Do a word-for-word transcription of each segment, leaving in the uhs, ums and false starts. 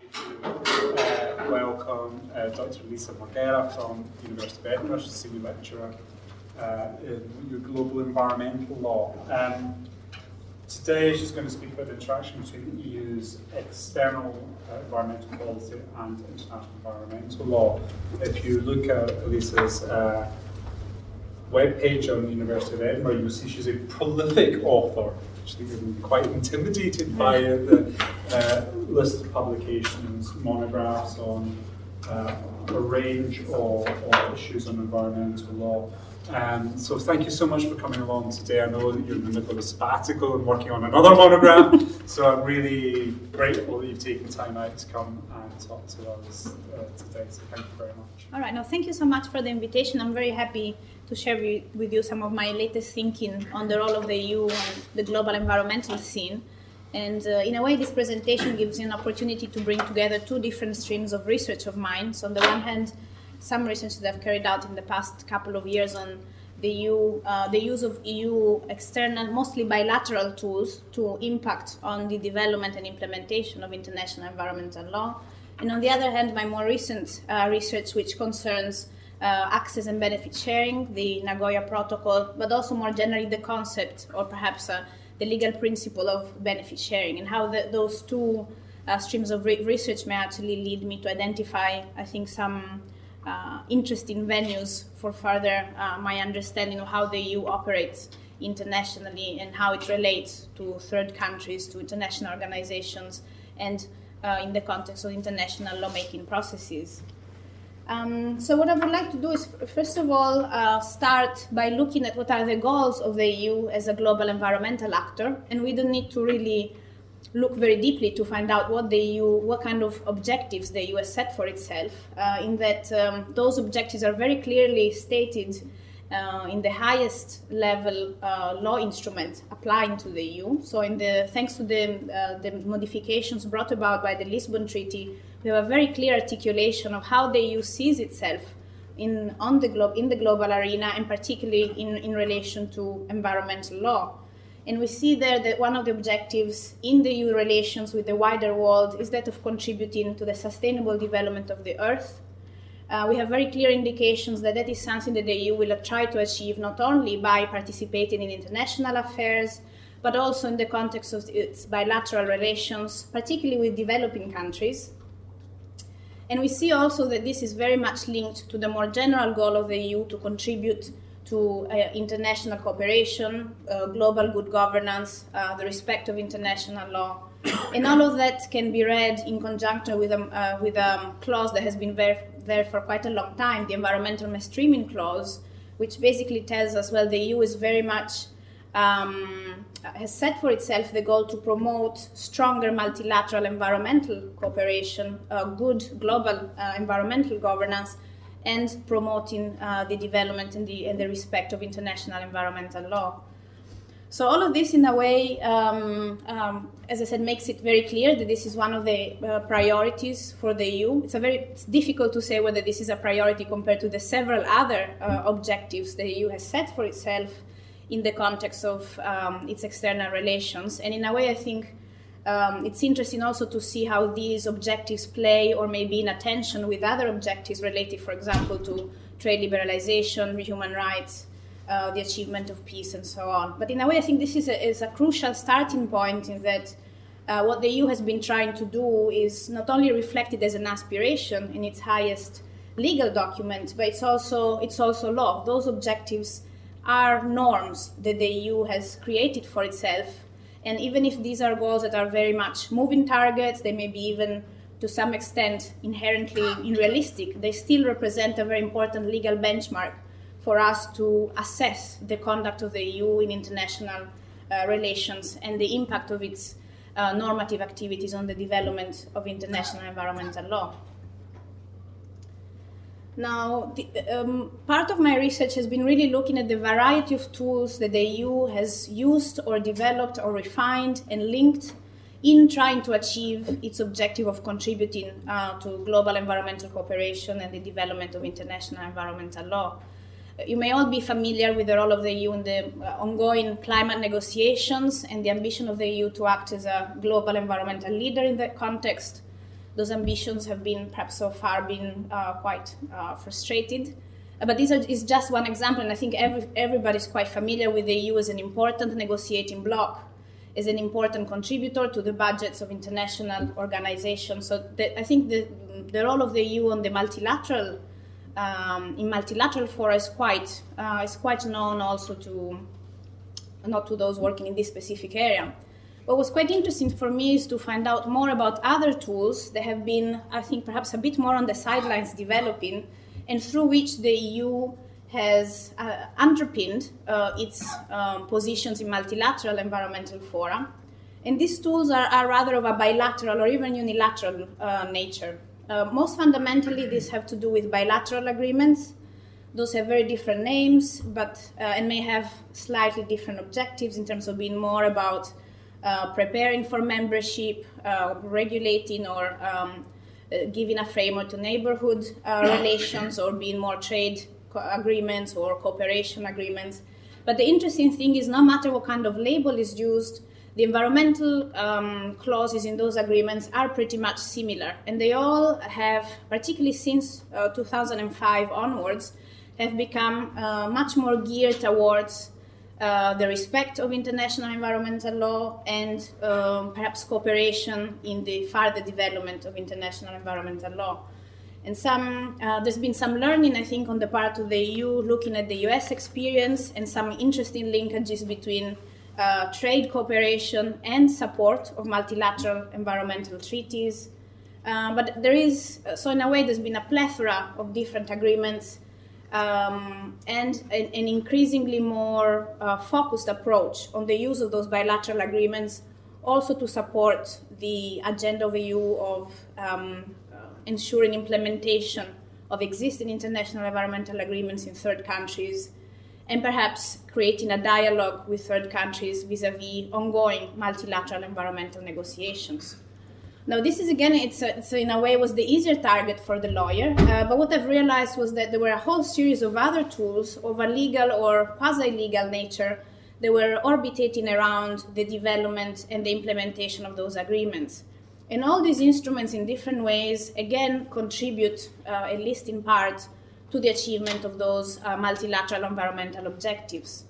Uh, welcome uh, Doctor Lisa Morgera from the University of Edinburgh, she's a senior lecturer uh, in global environmental law. Um, today she's going to speak about the interaction between the E U's external uh, environmental policy and international environmental law. If you look at Lisa's uh, webpage on the University of Edinburgh, you'll see she's a prolific author. Actually, I'm quite intimidated by the uh, list of publications, monographs on uh, a range of, of issues on environmental law. Um, so thank you so much for coming along today. I know that you're in the middle of a sabbatical and working on another monograph, so I'm really grateful that you've taken time out to come and talk to us uh, today. So thank you very much. All right, no, thank you so much for the invitation. I'm very happy to share with you some of my latest thinking on the role of the E U and the global environmental scene. And uh, in a way, this presentation gives you an opportunity to bring together two different streams of research of mine. So on the one hand, some research that I've carried out in the past couple of years on the E U, uh, the use of E U external, mostly bilateral tools to impact on the development and implementation of international environmental law. And on the other hand, my more recent uh, research, which concerns Uh, access and benefit sharing, the Nagoya Protocol, but also more generally the concept or perhaps uh, the legal principle of benefit sharing, and how the, those two uh, streams of re- research may actually lead me to identify, I think, some uh, interesting venues for further uh, my understanding of how the E U operates internationally and how it relates to third countries, to international organizations, and uh, in the context of international lawmaking processes. Um, so what I would like to do is, first of all, uh, start by looking at what are the goals of the E U as a global environmental actor, and we don't need to really look very deeply to find out what the E U, what kind of objectives the E U has set for itself, uh, in that um, those objectives are very clearly stated uh, in the highest level uh, law instrument applying to the E U. So in the, thanks to the, uh, the modifications brought about by the Lisbon Treaty, we have a very clear articulation of how the E U sees itself in, on the glo- in the global arena, and particularly in, in relation to environmental law. And we see there that one of the objectives in the E U relations with the wider world is that of contributing to the sustainable development of the Earth. Uh, we have very clear indications that that is something that the E U will try to achieve not only by participating in international affairs, but also in the context of its bilateral relations, particularly with developing countries. And we see also that this is very much linked to the more general goal of the E U to contribute to uh, international cooperation, uh, global good governance, uh, the respect of international law. And all of that can be read in conjunction with a, uh, with a clause that has been there, there for quite a long time, the environmental mainstreaming clause, which basically tells us, well, the E U is very much Um, has set for itself the goal to promote stronger multilateral environmental cooperation, uh, good global uh, environmental governance, and promoting uh, the development and the, and the respect of international environmental law. So all of this, in a way, um, um, as I said, makes it very clear that this is one of the uh, priorities for the E U. It's a very it's difficult to say whether this is a priority compared to the several other uh, objectives the E U has set for itself in the context of um, its external relations. And in a way, I think um, it's interesting also to see how these objectives play or may be in a tension with other objectives related, for example, to trade liberalization, human rights, uh, the achievement of peace, and so on. But in a way, I think this is a, is a crucial starting point in that uh, what the E U has been trying to do is not only reflected as an aspiration in its highest legal document, but it's also, it's also law. Those objectives are norms that the E U has created for itself. And even if these are goals that are very much moving targets, they may be even to some extent inherently unrealistic, they still represent a very important legal benchmark for us to assess the conduct of the E U in international uh, relations and the impact of its uh, normative activities on the development of international environmental law. Now, the, um, part of my research has been really looking at the variety of tools that the E U has used or developed or refined and linked in trying to achieve its objective of contributing uh, to global environmental cooperation and the development of international environmental law. You may all be familiar with the role of the E U in the uh, ongoing climate negotiations and the ambition of the E U to act as a global environmental leader in that context. those ambitions have been perhaps so far been uh, quite uh, frustrated. Uh, but this is just one example, and I think every, everybody's quite familiar with the E U as an important negotiating bloc, as an important contributor to the budgets of international organizations. So the, I think the, the role of the E U on the multilateral, um, in multilateral fora is quite, uh, is quite known also to, not to those working in this specific area. What was quite interesting for me is to find out more about other tools that have been, I think, perhaps a bit more on the sidelines developing, and through which the E U has uh, underpinned uh, its um, positions in multilateral environmental fora. And these tools are, are rather of a bilateral or even unilateral uh, nature. Uh, most fundamentally, these have to do with bilateral agreements. Those have very different names, but uh, and may have slightly different objectives in terms of being more about Uh, preparing for membership, uh, regulating or um, uh, giving a framework to neighborhood uh, relations, or being more trade co- agreements or cooperation agreements. But the interesting thing is, no matter what kind of label is used, the environmental um, clauses in those agreements are pretty much similar. And they all have, particularly since uh, two thousand five onwards, have become uh, much more geared towards Uh, the respect of international environmental law and um, perhaps cooperation in the further development of international environmental law. And some, uh, there's been some learning, I think, on the part of the E U, looking at the U S experience, and some interesting linkages between uh, trade cooperation and support of multilateral environmental treaties. Uh, but there is, so in a way, there's been a plethora of different agreements Um, and an, an increasingly more uh, focused approach on the use of those bilateral agreements, also to support the agenda of the E U of um, uh, ensuring implementation of existing international environmental agreements in third countries, and perhaps creating a dialogue with third countries vis-à-vis ongoing multilateral environmental negotiations. Now, this is, again, it's, a, it's a, in a way was the easier target for the lawyer, uh, but what I've realized was that there were a whole series of other tools of a legal or quasi-legal nature that were orbitating around the development and the implementation of those agreements. And all these instruments in different ways, again, contribute, uh, at least in part, to the achievement of those uh, multilateral environmental objectives.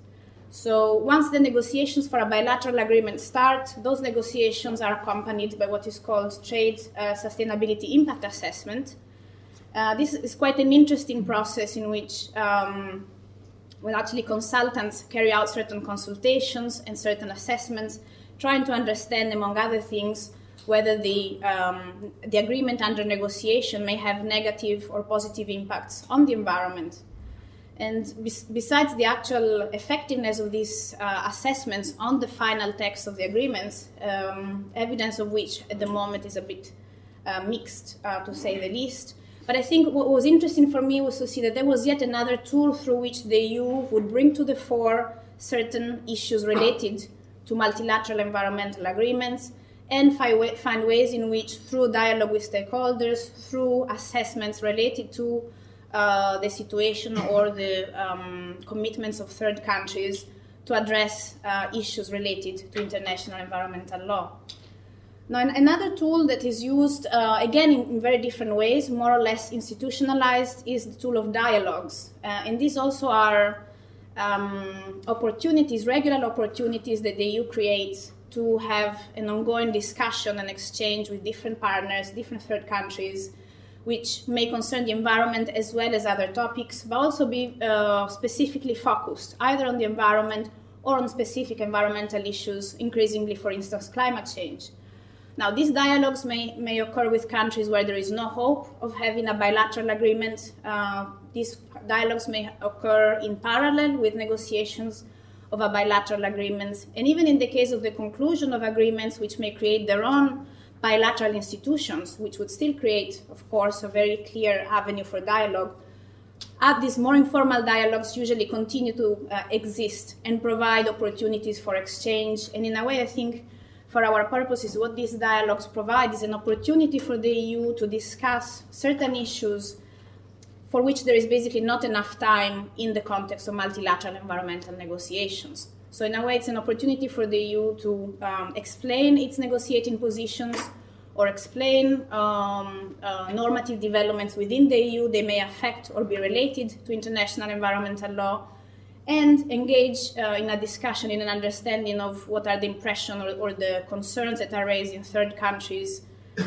So once the negotiations for a bilateral agreement start, those negotiations are accompanied by what is called Trade uh, Sustainability Impact Assessment. Uh, this is quite an interesting process in which um, well, actually consultants carry out certain consultations and certain assessments, trying to understand, among other things, whether the, um, the agreement under negotiation may have negative or positive impacts on the environment. And bes- besides the actual effectiveness of these uh, assessments on the final text of the agreements, um, evidence of which at the moment is a bit uh, mixed, uh, to say the least. But I think what was interesting for me was to see that there was yet another tool through which the E U would bring to the fore certain issues related to multilateral environmental agreements, and fi- find ways in which, through dialogue with stakeholders, through assessments related to Uh, the situation or the um, commitments of third countries, to address uh, issues related to international environmental law. Now, another tool that is used, uh, again, in, in very different ways, more or less institutionalized, is the tool of dialogues. Uh, and these also are um, opportunities, regular opportunities that the E U creates to have an ongoing discussion and exchange with different partners, different third countries, which may concern the environment as well as other topics, but also be uh, specifically focused either on the environment or on specific environmental issues, increasingly, for instance, climate change. Now, these dialogues may, may occur with countries where there is no hope of having a bilateral agreement. Uh, these dialogues may occur in parallel with negotiations of a bilateral agreement, and even in the case of the conclusion of agreements which may create their own bilateral institutions, which would still create, of course, a very clear avenue for dialogue. Uh, these more informal dialogues usually continue to uh, exist and provide opportunities for exchange. And in a way, I think, for our purposes, what these dialogues provide is an opportunity for the E U to discuss certain issues for which there is basically not enough time in the context of multilateral environmental negotiations. So in a way, it's an opportunity for the E U to um, explain its negotiating positions, or explain um, uh, normative developments within the E U. They may affect or be related to international environmental law, and engage uh, in a discussion, in an understanding of what are the impressions or, or the concerns that are raised in third countries.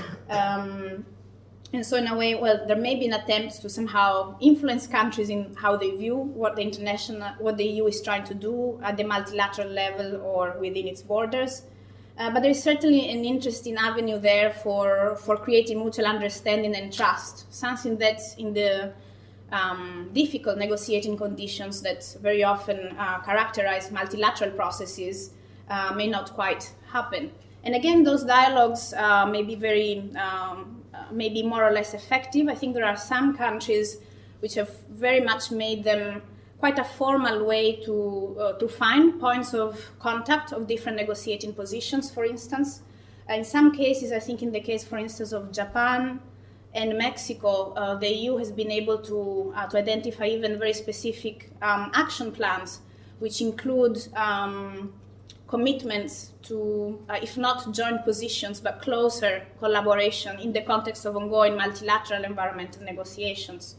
Um, and so in a way, well, there may be an attempt to somehow influence countries in how they view what the international, what the E U is trying to do at the multilateral level or within its borders. Uh, but there is certainly an interesting avenue there for, for creating mutual understanding and trust, something that in the um, difficult negotiating conditions that very often uh, characterize multilateral processes uh, may not quite happen. And again, those dialogues uh, may be very, um, uh, may be more or less effective. I think there are some countries which have very much made them quite a formal way to uh, to find points of contact of different negotiating positions, for instance. In some cases, I think in the case, for instance, of Japan and Mexico, uh, the E U has been able to, uh, to identify even very specific um, action plans, which include um, commitments to, uh, if not joint positions, but closer collaboration in the context of ongoing multilateral environmental negotiations.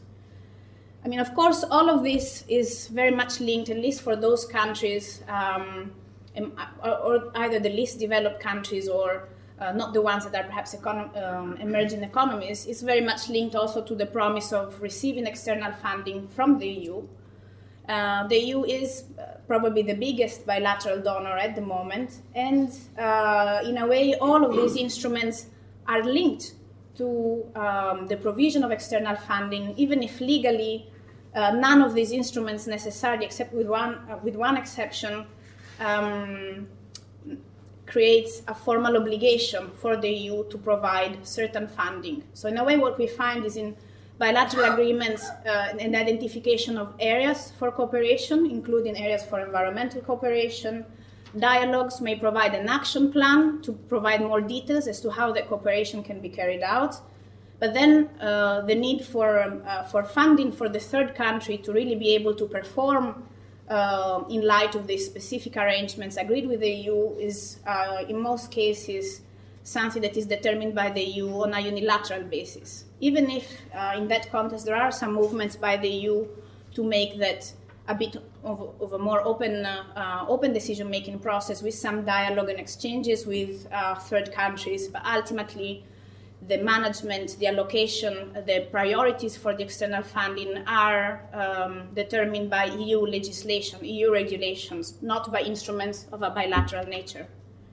I mean, of course, all of this is very much linked, at least for those countries, um, or, or either the least developed countries or uh, not the ones that are perhaps econo- um, emerging economies, is very much linked also to the promise of receiving external funding from the E U. Uh, the E U is uh, probably the biggest bilateral donor at the moment, and uh, in a way, all of these instruments are linked to um, the provision of external funding, even if legally uh, none of these instruments necessarily, except with one, uh, with one exception, um, creates a formal obligation for the E U to provide certain funding. So in a way, what we find is in bilateral agreements uh, an identification of areas for cooperation, including areas for environmental cooperation. Dialogues may provide an action plan to provide more details as to how the cooperation can be carried out. But then uh, the need for, um, uh, for funding for the third country to really be able to perform uh, in light of the specific arrangements agreed with the E U is, uh, in most cases, something that is determined by the E U on a unilateral basis. Even if uh, in that context there are some movements by the E U to make that a bit of, of a more open, uh, uh, open decision-making process with some dialogue and exchanges with uh, third countries, but ultimately the management, the allocation, the priorities for the external funding are um, determined by E U legislation, E U regulations, not by instruments of a bilateral nature.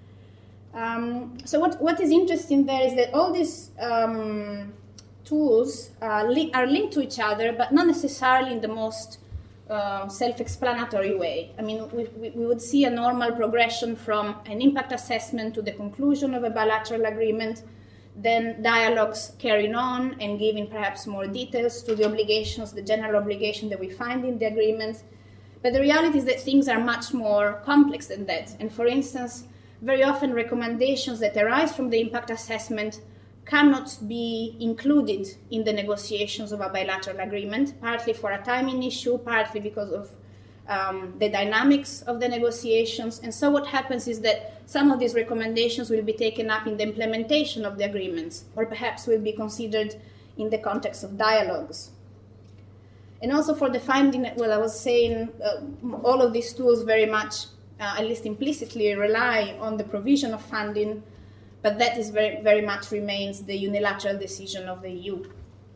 Um, so what, what is interesting there is that all these um, tools uh, li- are linked to each other, but not necessarily in the most uh, self-explanatory way. I mean, we, we, we would see a normal progression from an impact assessment to the conclusion of a bilateral agreement, then dialogues carrying on and giving perhaps more details to the obligations, the general obligation that we find in the agreement. But the reality is that things are much more complex than that. And for instance, very often recommendations that arise from the impact assessment cannot be included in the negotiations of a bilateral agreement, partly for a timing issue, partly because of um, the dynamics of the negotiations. And so what happens is that some of these recommendations will be taken up in the implementation of the agreements, or perhaps will be considered in the context of dialogues. And also for the finding, well, I was saying, uh, all of these tools very much, uh, at least implicitly, rely on the provision of funding, but that is very, very much remains the unilateral decision of the E U.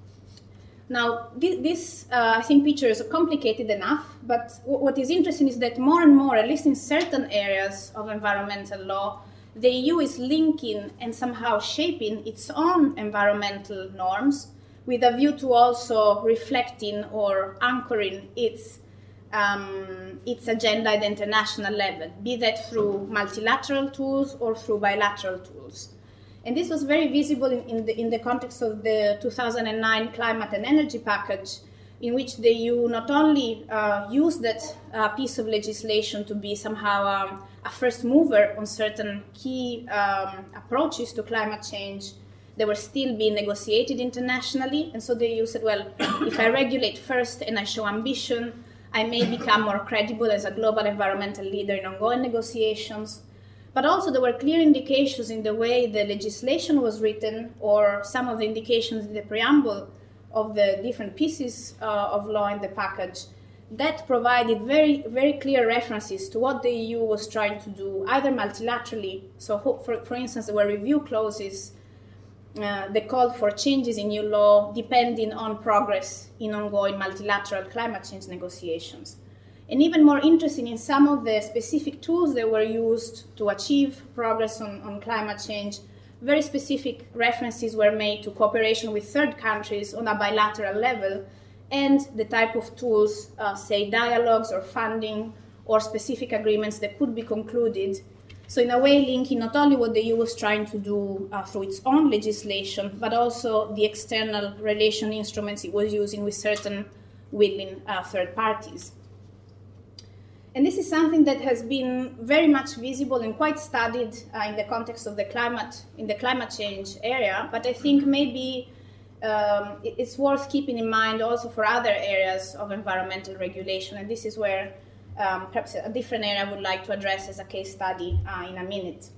Now, this, this uh, I think, picture is complicated enough, but w- what is interesting is that more and more, at least in certain areas of environmental law, the E U is linking and somehow shaping its own environmental norms with a view to also reflecting or anchoring its um, its agenda at the international level, be that through multilateral tools or through bilateral tools. And this was very visible in, in, the, in the context of the two thousand nine climate and energy package, in which the E U not only uh, used that uh, piece of legislation to be somehow um, a first mover on certain key um, approaches to climate change, they were still being negotiated internationally. And so the E U said, well, if I regulate first and I show ambition, I may become more credible as a global environmental leader in ongoing negotiations. but also there were clear indications in the way the legislation was written, or some of the indications in the preamble of the different pieces uh, of law in the package, that provided very, very clear references to what the E U was trying to do, either multilaterally. So, for, for instance, there were review clauses uh, that called for changes in E U law depending on progress in ongoing multilateral climate change negotiations. And even more interesting, in some of the specific tools that were used to achieve progress on, on climate change, very specific references were made to cooperation with third countries on a bilateral level, and the type of tools, uh, say dialogues or funding or specific agreements that could be concluded. So in a way, linking not only what the E U was trying to do uh, through its own legislation, but also the external relation instruments it was using with certain willing uh, third parties. And this is something that has been very much visible and quite studied uh, in the context of the climate, in the climate change area, but I think maybe um, it's worth keeping in mind also for other areas of environmental regulation, and this is where um, perhaps a different area I would like to address as a case study uh, in a minute.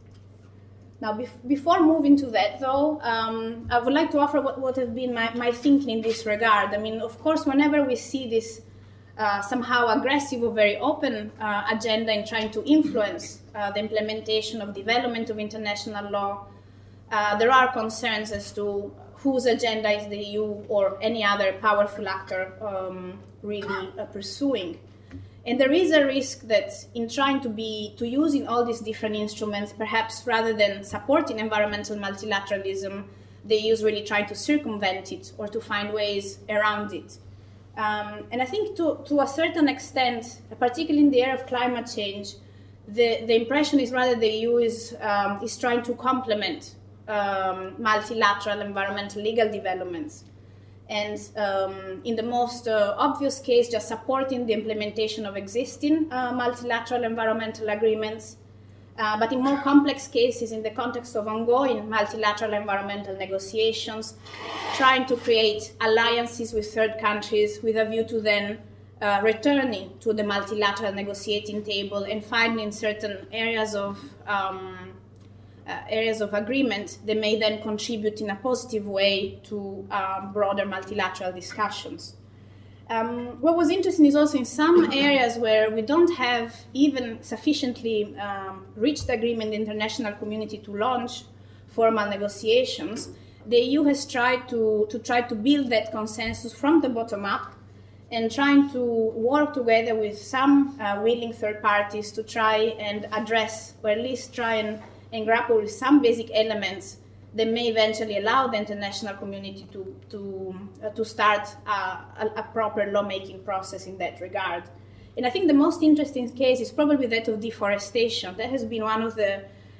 Now, bef- before moving to that, though, um, I would like to offer what, what has been my, my thinking in this regard. I mean, of course, whenever we see this Uh, somehow aggressive or very open uh, agenda in trying to influence uh, the implementation of development of international law, uh, there are concerns as to whose agenda is the E U or any other powerful actor um, really uh, pursuing. And there is a risk that in trying to be, to using all these different instruments, perhaps rather than supporting environmental multilateralism, the E U is really trying to circumvent it or to find ways around it. Um, and I think to, to a certain extent, particularly in the area of climate change, the, the impression is rather the E U is, um, is trying to complement um, multilateral environmental legal developments. And um, in the most uh, obvious case, just supporting the implementation of existing uh, multilateral environmental agreements. Uh, but in more complex cases, in the context of ongoing multilateral environmental negotiations, trying to create alliances with third countries with a view to then uh, returning to the multilateral negotiating table and finding certain areas of um, uh, areas of agreement that may then contribute in a positive way to uh, broader multilateral discussions. Um, what was interesting is also in some areas where we don't have even sufficiently um, reached agreement in the international community to launch formal negotiations, the E U has tried to, to try to build that consensus from the bottom up and trying to work together with some uh, willing third parties to try and address, or at least try and, and grapple with some basic elements that may eventually allow the international community to to uh, to start uh, a, a proper lawmaking process in that regard. And I think the most interesting case is probably that of deforestation. That has been one of the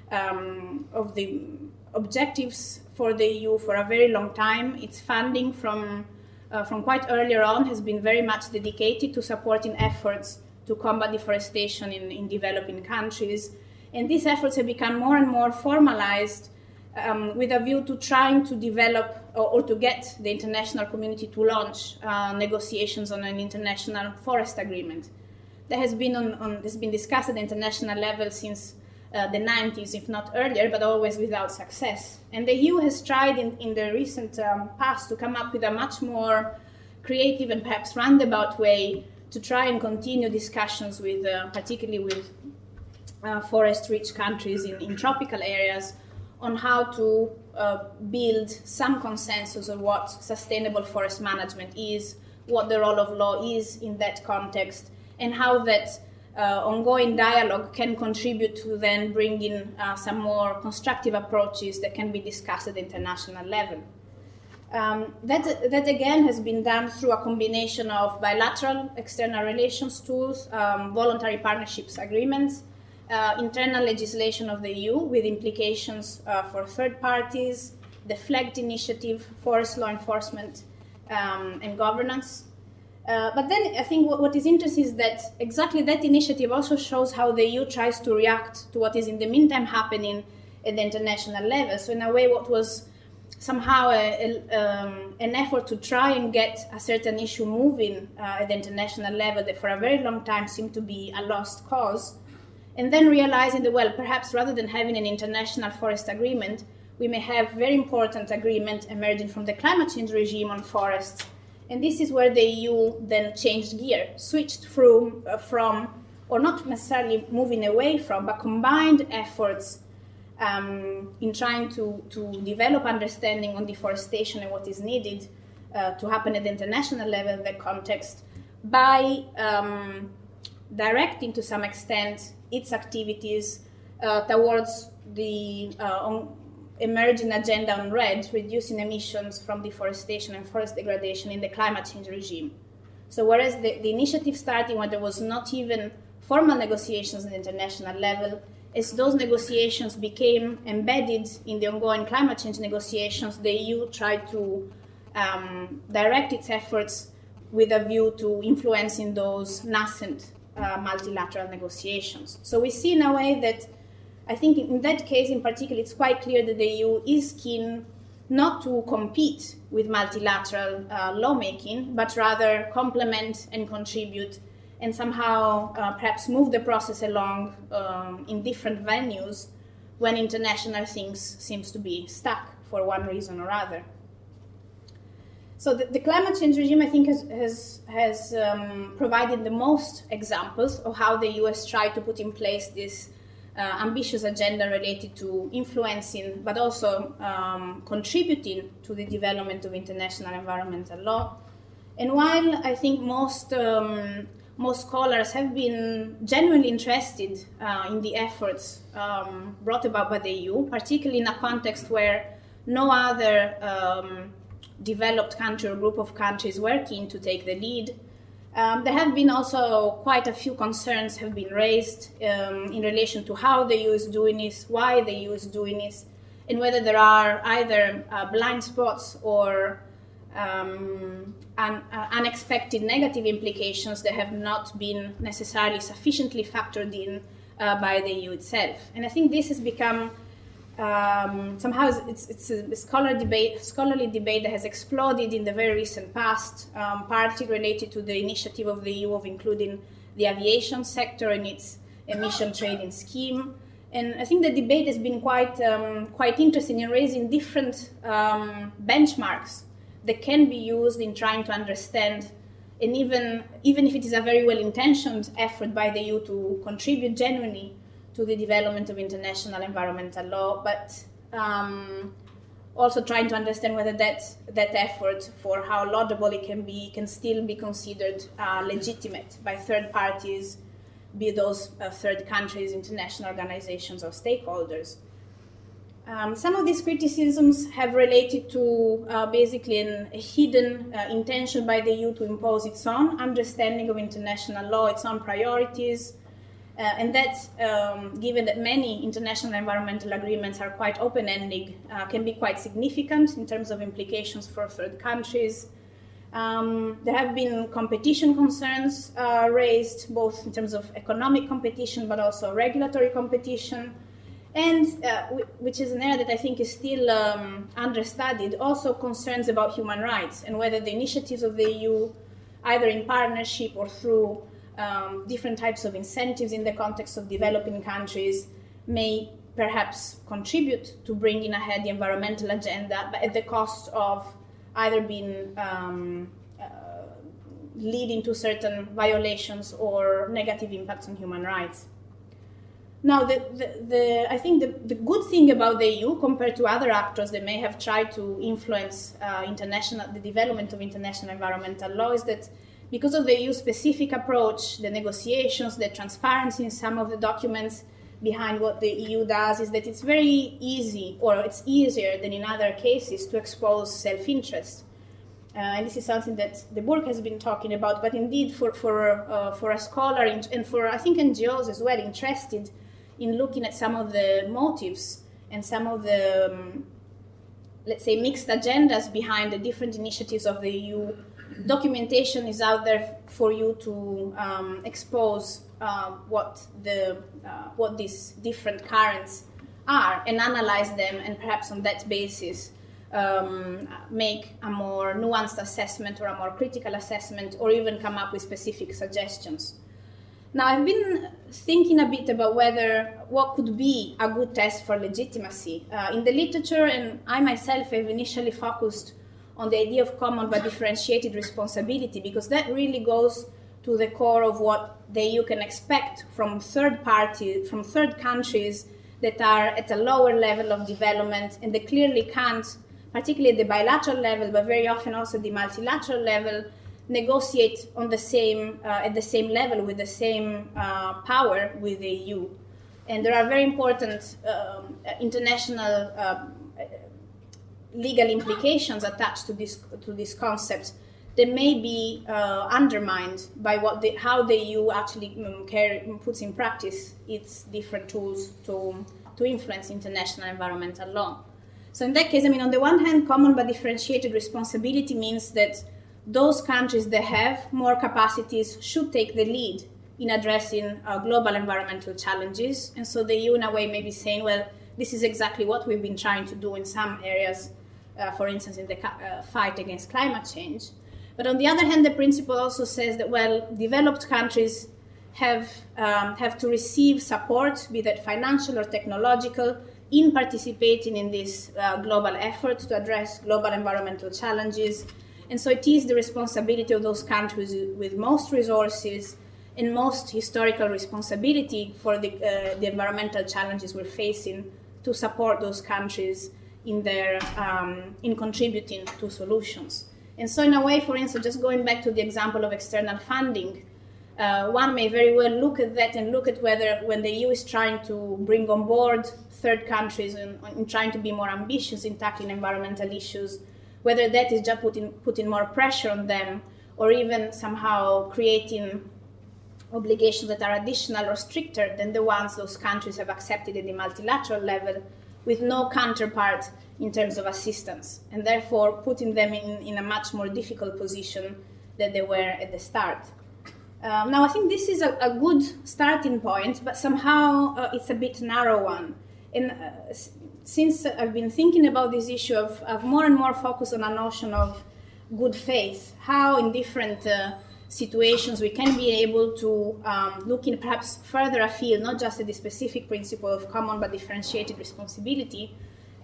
um, of the objectives for the E U for a very long time. Its funding from uh, from quite earlier on has been very much dedicated to supporting efforts to combat deforestation in, in developing countries. And these efforts have become more and more formalized Um, with a view to trying to develop or, or to get the international community to launch uh, negotiations on an international forest agreement. That has been on, on has been discussed at the international level since uh, the nineties, if not earlier, but always without success. And the E U has tried in, in the recent um, past to come up with a much more creative and perhaps roundabout way to try and continue discussions with, uh, particularly with uh, forest-rich countries in, in tropical areas, on how to uh, build some consensus on what sustainable forest management is, what the role of law is in that context, and how that uh, ongoing dialogue can contribute to then bringing uh, some more constructive approaches that can be discussed at the international level. Um, that, that again has been done through a combination of bilateral external relations tools, um, voluntary partnerships agreements, Uh, internal legislation of the E U with implications uh, for third parties, the FLEGT initiative, forest law enforcement um, and governance. Uh, but then I think what, what is interesting is that exactly that initiative also shows how the E U tries to react to what is in the meantime happening at the international level. So in a way, what was somehow a, a, um, an effort to try and get a certain issue moving uh, at the international level that for a very long time seemed to be a lost cause, and then realizing that, well, perhaps rather than having an international forest agreement, we may have very important agreement emerging from the climate change regime on forests. And this is where the E U then changed gear, switched through, uh, from, or not necessarily moving away from, but combined efforts um, in trying to, to develop understanding on deforestation and what is needed uh, to happen at the international level in that context by um, directing to some extent its activities uh, towards the uh, on emerging agenda on REDD, reducing emissions from deforestation and forest degradation in the climate change regime. So whereas the, the initiative started when there was not even formal negotiations at the international level, as those negotiations became embedded in the ongoing climate change negotiations, the E U tried to um, direct its efforts with a view to influencing those nascent uh, multilateral negotiations. So we see in a way that I think in that case in particular, it's quite clear that the E U is keen not to compete with multilateral uh, lawmaking, but rather complement and contribute and somehow uh, perhaps move the process along um, in different venues when international things seems to be stuck for one reason or other. So the, the climate change regime, I think, has, has, has um, provided the most examples of how the U S tried to put in place this Uh, ambitious agenda related to influencing, but also um, contributing to the development of international environmental law. And while I think most um, most scholars have been genuinely interested uh, in the efforts um, brought about by the E U, particularly in a context where no other um, developed country or group of countries were keen to take the lead, Um, there have been also quite a few concerns have been raised um, in relation to how the E U is doing this, why the E U is doing this, and whether there are either uh, blind spots or um, un, uh, unexpected negative implications that have not been necessarily sufficiently factored in uh, by the E U itself. And I think this has become Um, somehow it's, it's a scholar debate, scholarly debate that has exploded in the very recent past, um, partly related to the initiative of the E U of including the aviation sector in its emission trading scheme. And I think the debate has been quite, um, quite interesting in raising different um, benchmarks that can be used in trying to understand, and even, even if it is a very well-intentioned effort by the E U to contribute genuinely to the development of international environmental law, but um, also trying to understand whether that, that effort, for how laudable it can be, can still be considered uh, legitimate by third parties, be those uh, third countries, international organizations, or stakeholders. Um, some of these criticisms have related to uh, basically an, a hidden uh, intention by the E U to impose its own understanding of international law, its own priorities, Uh, and that, um, given that many international environmental agreements are quite open-ended, uh, can be quite significant in terms of implications for third countries. Um, there have been competition concerns uh, raised, both in terms of economic competition, but also regulatory competition. And, uh, w- which is an area that I think is still um, understudied, also concerns about human rights and whether the initiatives of the E U, either in partnership or through Um, different types of incentives in the context of developing countries, may perhaps contribute to bringing ahead the environmental agenda, but at the cost of either being um, uh, leading to certain violations or negative impacts on human rights. Now, the, the, the, I think the, the good thing about the E U compared to other actors that may have tried to influence uh, international, the development of international environmental law is that because of the E U-specific approach, the negotiations, the transparency in some of the documents behind what the E U does, is that it's very easy, or it's easier than in other cases, to expose self-interest. Uh, and this is something that the book has been talking about, but indeed for, for, uh, for a scholar and for, I think, N G Os as well, interested in looking at some of the motives and some of the, um, let's say, mixed agendas behind the different initiatives of the E U, documentation is out there for you to um, expose uh, what the uh, what these different currents are and analyze them, and perhaps on that basis um, make a more nuanced assessment or a more critical assessment, or even come up with specific suggestions. Now, I've been thinking a bit about whether what could be a good test for legitimacy. Uh, in the literature, and I myself have initially focused on the idea of common but differentiated responsibility, because that really goes to the core of what the E U can expect from third parties, from third countries that are at a lower level of development, and they clearly can't, particularly at the bilateral level, but very often also the multilateral level, negotiate on the same uh, at the same level with the same uh, power with the E U. And there are very important um, international uh, legal implications attached to this to this concept that may be uh, undermined by what the, how the E U actually um, carry, puts in practice its different tools to, to influence international environmental law. So in that case, I mean, on the one hand, common but differentiated responsibility means that those countries that have more capacities should take the lead in addressing uh, global environmental challenges. And so the E U, in a way, may be saying, well, this is exactly what we've been trying to do in some areas, uh, for instance, in the uh, fight against climate change. But on the other hand, the principle also says that, well, developed countries have, um, have to receive support, be that financial or technological, in participating in this uh, global effort to address global environmental challenges. And so it is the responsibility of those countries with most resources and most historical responsibility for the, uh, the environmental challenges we're facing to support those countries in, their, um, in contributing to solutions. And so in a way, for instance, just going back to the example of external funding, uh, one may very well look at that and look at whether when the E U is trying to bring on board third countries and, and trying to be more ambitious in tackling environmental issues, whether that is just putting, putting more pressure on them or even somehow creating obligations that are additional or stricter than the ones those countries have accepted at the multilateral level with no counterpart in terms of assistance, and therefore putting them in, in a much more difficult position than they were at the start. Um, now, I think this is a, a good starting point, but somehow uh, it's a bit narrow one. And uh, s- since I've been thinking about this issue of, of more and more focus on a notion of good faith, how in different uh, situations we can be able to um, look in perhaps further afield, not just at the specific principle of common but differentiated responsibility,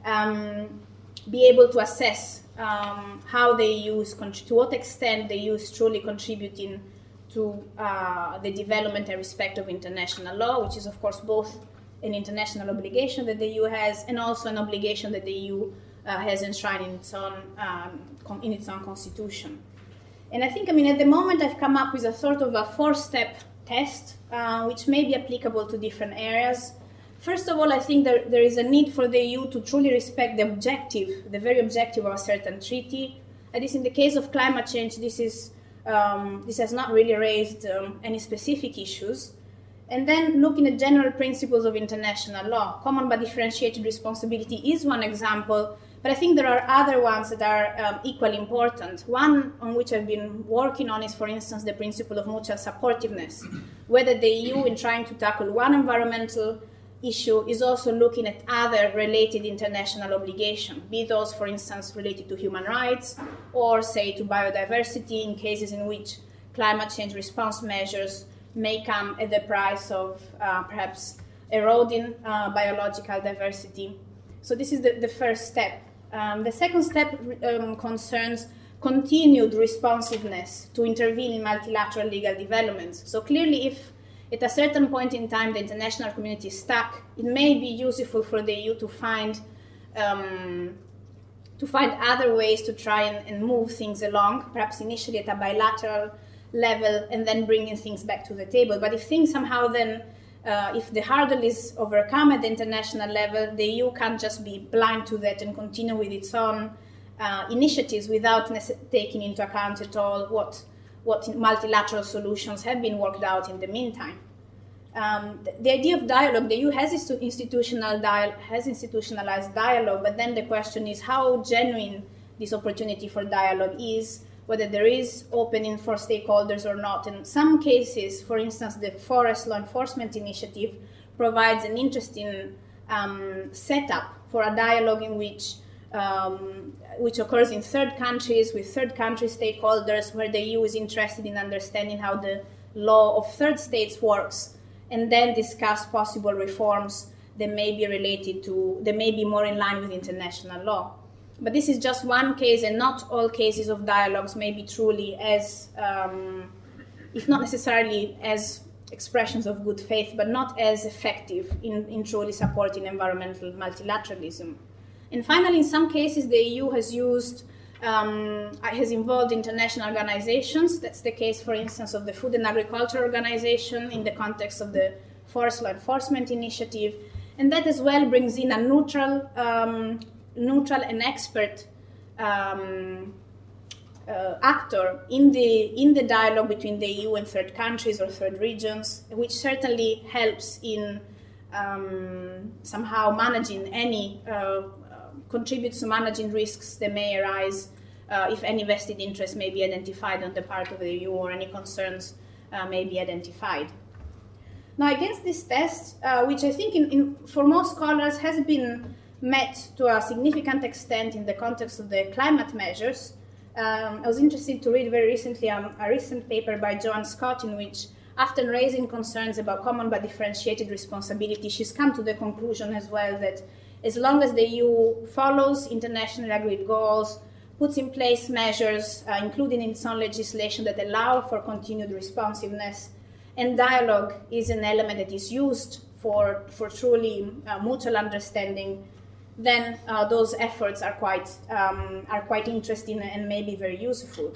um, be able to assess um, how the E U is, to what extent the E U is truly contributing to uh, the development and respect of international law, which is of course both an international obligation that the E U has and also an obligation that the E U uh, has enshrined in its own um, in its own constitution. And I think, I mean, at the moment I've come up with a sort of a four-step test, uh, which may be applicable to different areas. First of all, I think there, there is a need for the E U to truly respect the objective, the very objective of a certain treaty. At least in the case of climate change, this is um, this has not really raised um, any specific issues. And then looking at general principles of international law, common but differentiated responsibility is one example. But I think there are other ones that are um, equally important. One on which I've been working on is, for instance, the principle of mutual supportiveness, whether the E U, in trying to tackle one environmental issue, is also looking at other related international obligations, be those, for instance, related to human rights or, say, to biodiversity in cases in which climate change response measures may come at the price of uh, perhaps eroding uh, biological diversity. So this is the, the first step. Um, the second step um, concerns continued responsiveness to intervene in multilateral legal developments. So clearly, if at a certain point in time the international community is stuck, it may be useful for the E U to find um, to find other ways to try and, and move things along, perhaps initially at a bilateral level and then bringing things back to the table. But if things somehow then Uh, if the hurdle is overcome at the international level, the E U can't just be blind to that and continue with its own uh, initiatives without nece- taking into account at all what, what multilateral solutions have been worked out in the meantime. Um, the, the idea of dialogue, the E U has institutional dial- has institutionalized dialogue, but then the question is how genuine this opportunity for dialogue is, whether there is opening for stakeholders or not. In some cases, for instance, the Forest Law Enforcement Initiative provides an interesting um, setup for a dialogue in which um, which occurs in third countries with third country stakeholders, where the E U is interested in understanding how the law of third states works, and then discuss possible reforms that may be related to, that may be more in line with international law. But this is just one case, and not all cases of dialogues may be truly as, um, if not necessarily as expressions of good faith, but not as effective in, in truly supporting environmental multilateralism. And finally, in some cases, the E U has used, um, has involved international organizations. That's the case, for instance, of the Food and Agriculture Organization in the context of the Forest Law Enforcement Initiative. And that as well brings in a neutral, um, neutral and expert um, uh, actor in the, in the dialogue between the E U and third countries or third regions, which certainly helps in um, somehow managing any uh, contributes to managing risks that may arise uh, if any vested interest may be identified on the part of the E U or any concerns uh, may be identified. Now, against this test, uh, which I think in, in, for most scholars has been met to a significant extent in the context of the climate measures, um, I was interested to read very recently um, a recent paper by Joanne Scott in which, after raising concerns about common but differentiated responsibility, she's come to the conclusion as well that as long as the E U follows internationally agreed goals, puts in place measures, uh, including in its own legislation, that allow for continued responsiveness, and dialogue is an element that is used for, for truly uh, mutual understanding, then uh, those efforts are quite, um, are quite interesting and may be very useful.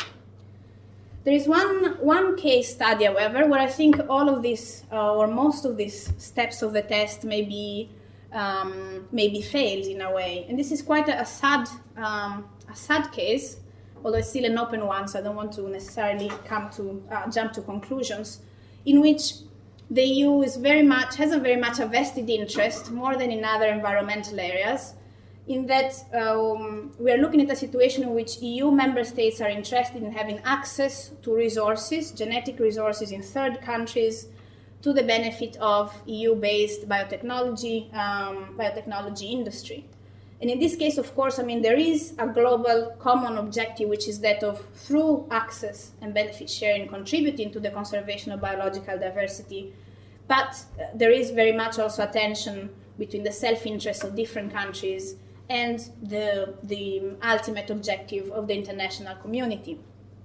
There is one, one case study, however, where I think all of these, uh, or most of these steps of the test may be Um, maybe failed in a way. And this is quite a, a sad um, a sad case, although it's still an open one, so I don't want to necessarily come to uh, jump to conclusions, in which the E U is very much, has a very much a vested interest, more than in other environmental areas, in that um, we are looking at a situation in which E U member states are interested in having access to resources, genetic resources in third countries, to the benefit of E U-based biotechnology, um, biotechnology industry. And in this case, of course, I mean, there is a global common objective, which is that of, through access and benefit sharing, contributing to the conservation of biological diversity. But uh, there is very much also a tension between the self-interest of different countries and the, the ultimate objective of the international community.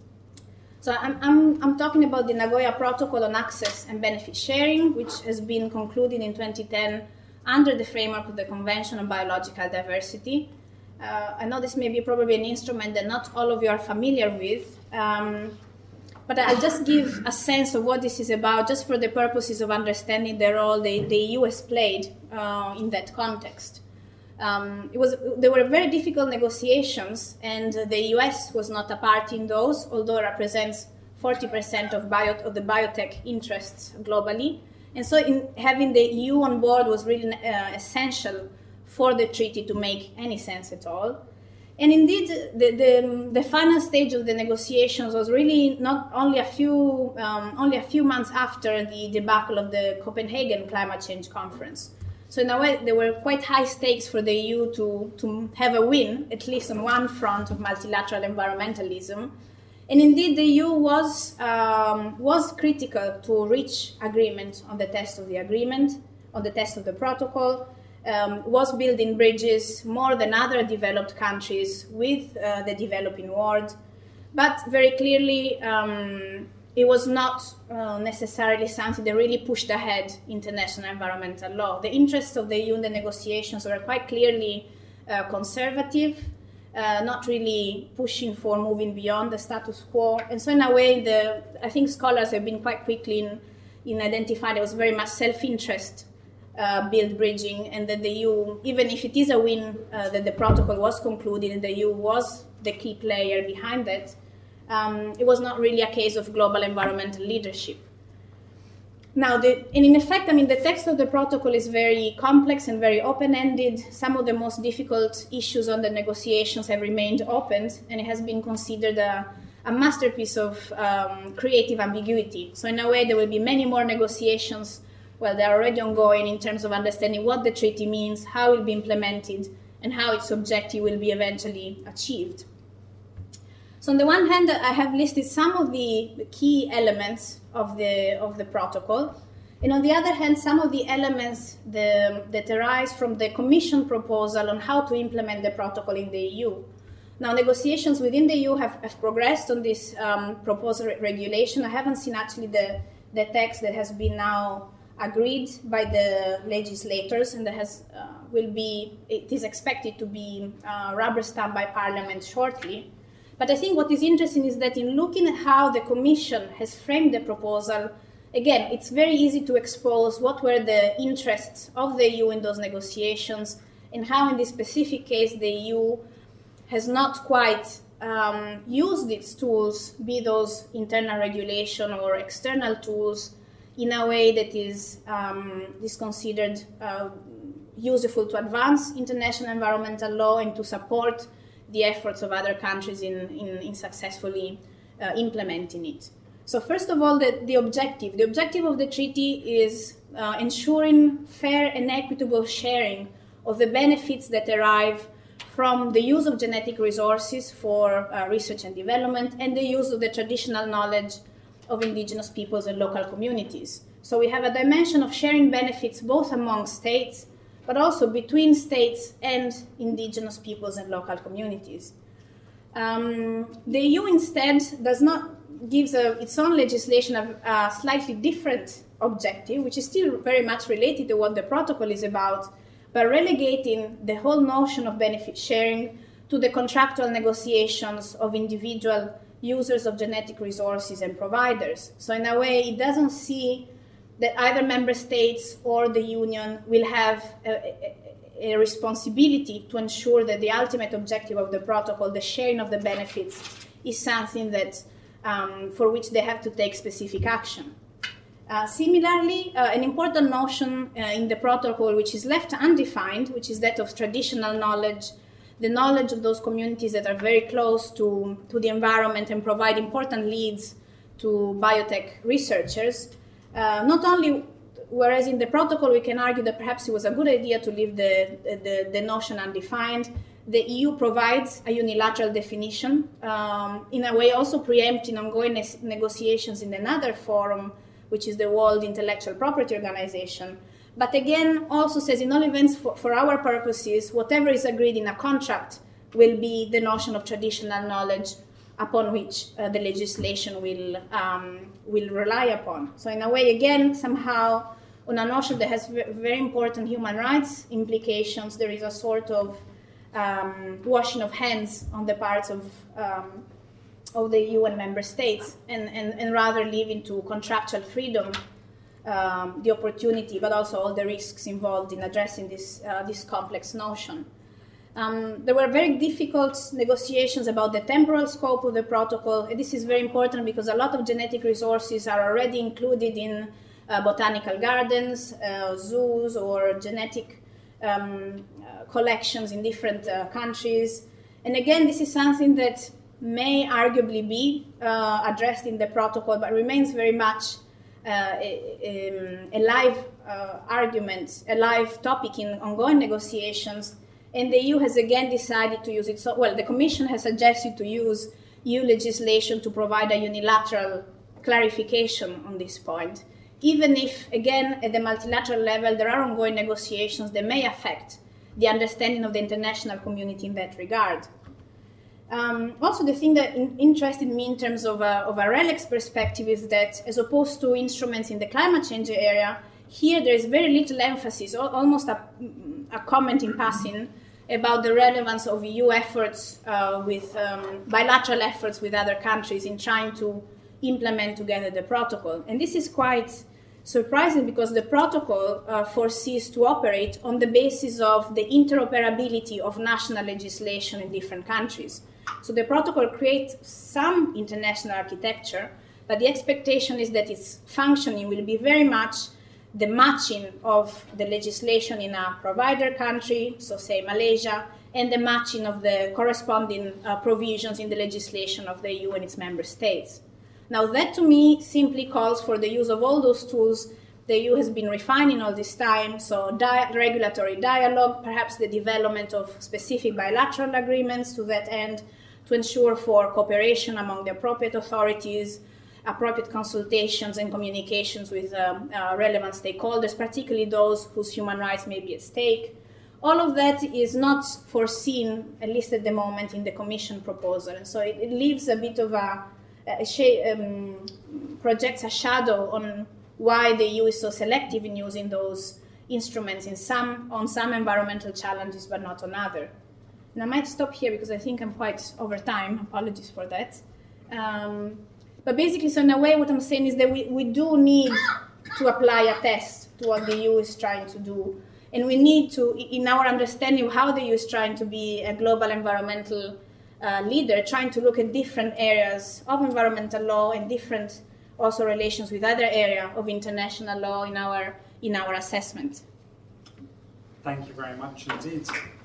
So I'm, I'm, I'm talking about the Nagoya Protocol on Access and Benefit Sharing, which has been concluded in twenty ten under the framework of the Convention on Biological Diversity. Uh, I know this may be probably an instrument that not all of you are familiar with, um, but I'll just give a sense of what this is about, just for the purposes of understanding the role the, the E U has played uh, in that context. Um, it was, there were very difficult negotiations, and the U S was not a party in those, although it represents forty percent of, bio, of the biotech interests globally. And so in having the E U on board was really uh, essential for the treaty to make any sense at all. And indeed, the, the, the final stage of the negotiations was really not only a few, um, only a few months after the debacle of the Copenhagen Climate Change Conference. So in a way, there were quite high stakes for the E U to, to have a win, at least on one front of multilateral environmentalism. And indeed, the E U was, um, was critical to reach agreement on the text of the agreement, on the text of the protocol, um, was building bridges more than other developed countries with uh, the developing world. But very clearly, um, it was not uh, necessarily something that really pushed ahead international environmental law. The interests of the E U in the negotiations were quite clearly uh, conservative, uh, not really pushing for moving beyond the status quo. And so in a way, the, I think scholars have been quite quickly in, in identifying it was very much self-interest uh, build bridging, and that the E U, even if it is a win uh, that the protocol was concluded and the E U was the key player behind that, Um, it was not really a case of global environmental leadership. Now, the, and in effect, I mean, the text of the protocol is very complex and very open-ended. Some of the most difficult issues on the negotiations have remained open, and it has been considered a, a masterpiece of um, creative ambiguity. So in a way, there will be many more negotiations, well, they're already ongoing, in terms of understanding what the treaty means, how it will be implemented, and how its objective will be eventually achieved. So on the one hand, I have listed some of the, the key elements of the, of the protocol. And on the other hand, some of the elements the, that arise from the Commission proposal on how to implement the protocol in the E U. Now, negotiations within the E U have, have progressed on this um, proposed re regulation. I haven't seen actually the, the text that has been now agreed by the legislators, and that has, uh, will be, it is expected to be uh, rubber stamped by Parliament shortly. But I think what is interesting is that in looking at how the Commission has framed the proposal, again, it's very easy to expose what were the interests of the E U in those negotiations, and how in this specific case the E U has not quite um, used its tools, be those internal regulation or external tools, in a way that is, um, is considered uh, useful to advance international environmental law and to support the efforts of other countries in, in, in successfully uh, implementing it. So first of all, the, the objective. The objective of the treaty is uh, ensuring fair and equitable sharing of the benefits that derive from the use of genetic resources for uh, research and development, and the use of the traditional knowledge of indigenous peoples and local communities. So we have a dimension of sharing benefits both among states, but also between states and indigenous peoples and local communities. Um, the E U instead does not gives a, its own legislation a, a slightly different objective, which is still very much related to what the protocol is about, by relegating the whole notion of benefit sharing to the contractual negotiations of individual users of genetic resources and providers. So in a way, it doesn't see that either member states or the Union will have a, a, a responsibility to ensure that the ultimate objective of the protocol, the sharing of the benefits, is something that um, for which they have to take specific action. Uh, similarly, uh, an important notion uh, in the protocol which is left undefined, which is that of traditional knowledge, the knowledge of those communities that are very close to, to the environment and provide important leads to biotech researchers. Uh, not only, whereas in the protocol we can argue that perhaps it was a good idea to leave the, the, the notion undefined, the E U provides a unilateral definition, um, in a way also preempting ongoing ne negotiations in another forum, which is the World Intellectual Property Organization. But again, also says in all events, for, for our purposes, whatever is agreed in a contract will be the notion of traditional knowledge upon which uh, the legislation will, um, will rely upon. So in a way, again, somehow, on a notion that has very important human rights implications, there is a sort of um, washing of hands on the parts of um, of the E U and member states, and, and, and rather leaving to contractual freedom um, the opportunity, but also all the risks involved in addressing this, uh, this complex notion. Um, there were very difficult negotiations about the temporal scope of the protocol, and this is very important because a lot of genetic resources are already included in uh, botanical gardens, uh, zoos, or genetic um, uh, collections in different uh, countries. And again, this is something that may arguably be uh, addressed in the protocol, but remains very much uh, a, a live uh, argument, a live topic in ongoing negotiations. And the E U has again decided to use it. So, well, the Commission has suggested to use E U legislation to provide a unilateral clarification on this point, even if, again, at the multilateral level, there are ongoing negotiations that may affect the understanding of the international community in that regard. Um, also, the thing that in, interested me in terms of a, of a RELEX perspective is that, as opposed to instruments in the climate change area, here there is very little emphasis, almost a, a comment in passing, about the relevance of E U efforts uh, with um, bilateral efforts with other countries in trying to implement together the protocol. And this is quite surprising because the protocol uh, foresees to operate on the basis of the interoperability of national legislation in different countries. So the protocol creates some international architecture, but the expectation is that its functioning will be very much the matching of the legislation in a provider country, so say Malaysia, and the matching of the corresponding uh, provisions in the legislation of the E U and its member states. Now that to me simply calls for the use of all those tools the E U has been refining all this time, so di regulatory dialogue, perhaps the development of specific bilateral agreements to that end, to ensure for cooperation among the appropriate authorities, appropriate consultations and communications with um, uh, relevant stakeholders, particularly those whose human rights may be at stake. All of that is not foreseen, at least at the moment, in the Commission proposal. And so it, it leaves a bit of a, a sh- um, projects a shadow on why the E U is so selective in using those instruments in some, on some environmental challenges, but not on other. And I might stop here because I think I'm quite over time. Apologies for that. Um, but basically, so in a way, what I'm saying is that we, we do need to apply a test to what the E U is trying to do. And we need to, in our understanding of how the E U is trying to be a global environmental uh, leader, trying to look at different areas of environmental law and different also relations with other areas of international law in our, in our assessment. Thank you very much indeed.